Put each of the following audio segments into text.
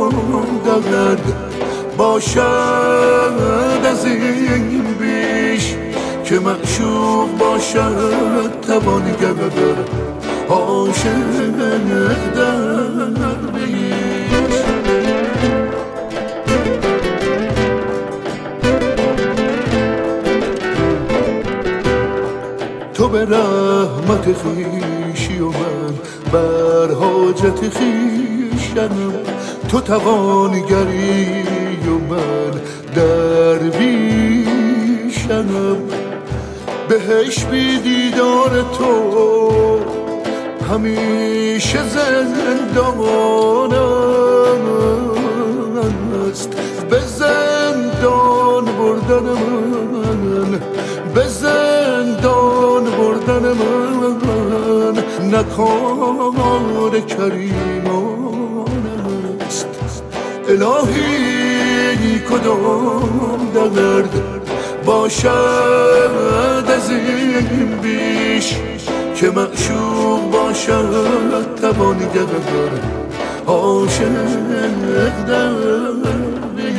درد باشد از این بیش که معشوق باشد توانگر عاشق درویش. تو به رحمت خویشی و من بر حاجت خویشم، تو توانگری و من درویشم. بهش بی دیدار تو همیشه زندان است. به زندان بردن من، به زندان بردن من نه کار کریمان است. الهی کدام درد باشد از این بیش که معشوق باشد توانگر عاشق درویش.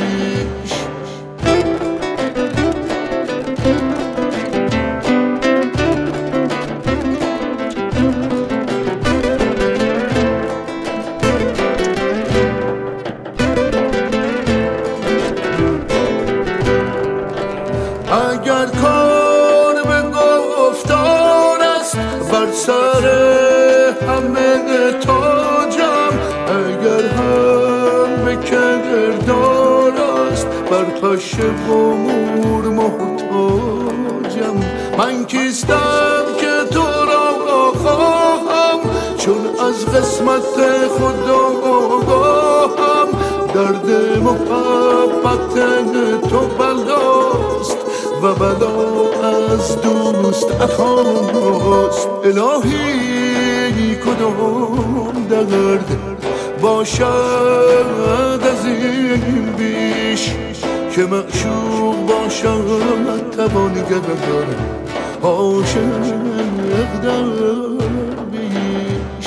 اگر کار به گفتار است بر سر همه تاجم، اگر هم به کردار است بر پشه و مور محتاجم. من کیستم که تو را خواهم چون از قسمت خدا آگاهم. درد محبت تو بلاست و بلا از دوست عطاست. الهی کدام درد باشد از این بیش که معشوق باشد توانگر عاشق درویش.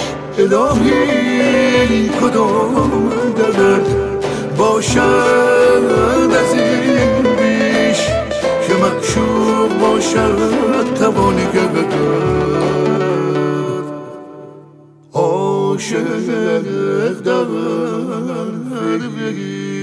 الهی کدام درد باشد از این بیش که معشوق باشد توانگر عاشق درویش.